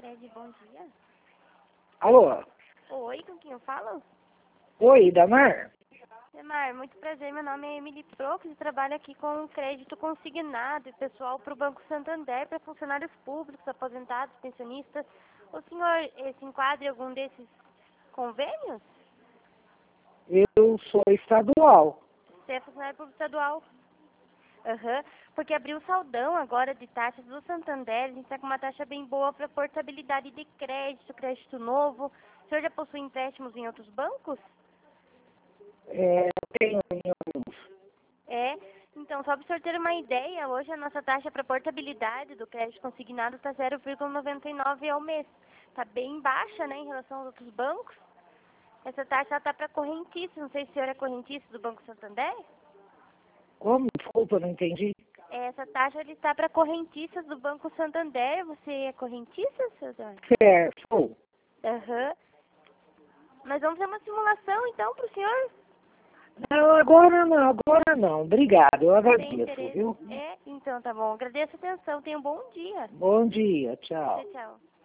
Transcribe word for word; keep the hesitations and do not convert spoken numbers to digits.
Cred, bom dia. Alô? Oi, com quem eu falo? Oi, Damar? Demar, muito prazer, meu nome é Emily Prox e trabalho aqui com crédito consignado e pessoal para o Banco Santander, para funcionários públicos, aposentados, pensionistas. O senhor eh, se enquadra em algum desses convênios? Eu sou estadual. Você é funcionário público estadual? Aham, porque abriu o saldão agora de taxas do Santander, a gente está com uma taxa bem boa para portabilidade de crédito, crédito novo. O senhor já possui empréstimos em outros bancos? É, eu tenho nenhum. É, então, só para o senhor ter uma ideia, hoje a nossa taxa para portabilidade do crédito consignado está zero vírgula noventa e nove ao mês. Está bem baixa, né, em relação aos outros bancos. Essa taxa está para correntista, não sei se o senhor é correntista do Banco Santander. Como? Desculpa, não entendi. Essa taxa ele está para correntistas do Banco Santander. Você é correntista, seu Eduardo? Certo. Sou. Aham. Nós vamos fazer uma simulação, então, para o senhor. Não, agora não, agora não. Obrigado, eu Tem agradeço, interesse? viu? É? Então, tá bom. Agradeço a atenção. Tenha um bom dia. Bom dia, tchau. Tchau, tchau.